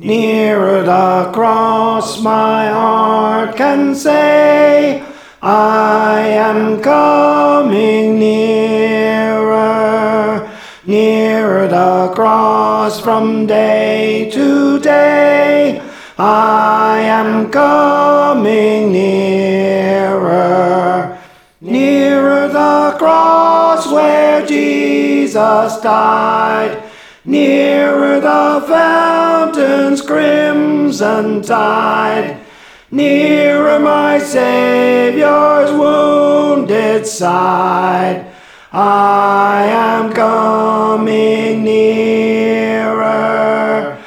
Nearer the cross my heart can say, I am coming nearer. Nearer the cross from day to day, I am coming nearer. Nearer the cross where Jesus died, nearer the fountain's crimson tide, nearer my Saviour's wounded side, I am coming nearer.